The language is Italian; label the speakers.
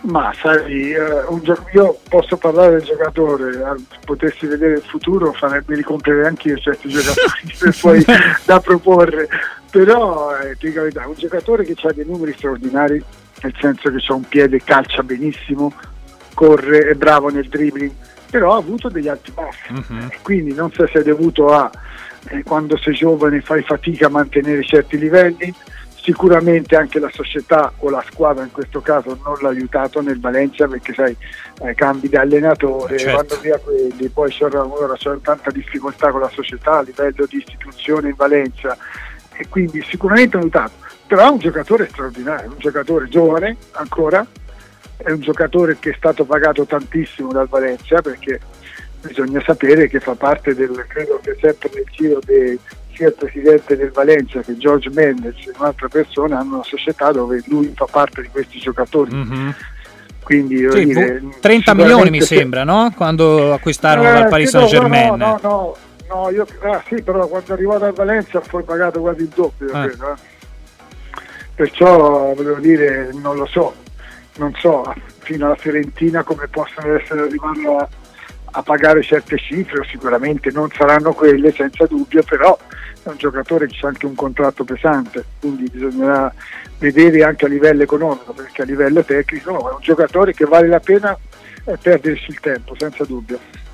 Speaker 1: Ma sai, io posso parlare del giocatore, potessi vedere il futuro mi ricomprerei anch'io certi giocatori poi da proporre, però ti dico la verità, un giocatore che ha dei numeri straordinari, nel senso che ha un piede, calcia benissimo, corre, è bravo nel dribbling, però ha avuto degli alti bassi, quindi non so se è dovuto a quando sei giovane fai fatica a mantenere certi livelli. Sicuramente anche la società o la squadra in questo caso non l'ha aiutato nel Valencia, perché sai, cambi di allenatore, vanno via quelli, poi ora c'è tanta difficoltà con la società a livello di istituzione in Valencia, e quindi sicuramente ha aiutato, però è un giocatore straordinario, un giocatore giovane ancora, è un giocatore che è stato pagato tantissimo dal Valencia, perché bisogna sapere che fa parte credo che sempre nel giro sia il presidente del Valencia che George Mendes e un'altra persona hanno una società dove lui fa parte di questi giocatori. Quindi
Speaker 2: sì,
Speaker 1: dire,
Speaker 2: 30 milioni mi sembra, no? Quando acquistarono dal Paris Saint-Germain.
Speaker 1: No, io sì, però quando è arrivato al Valencia fu pagato quasi il doppio, credo. Perciò volevo dire, non so fino alla Fiorentina come possono essere arrivati a pagare certe cifre, o sicuramente non saranno quelle senza dubbio, però è un giocatore che c'ha anche un contratto pesante, quindi bisognerà vedere anche a livello economico, perché a livello tecnico è un giocatore che vale la pena perdersi il tempo, senza dubbio.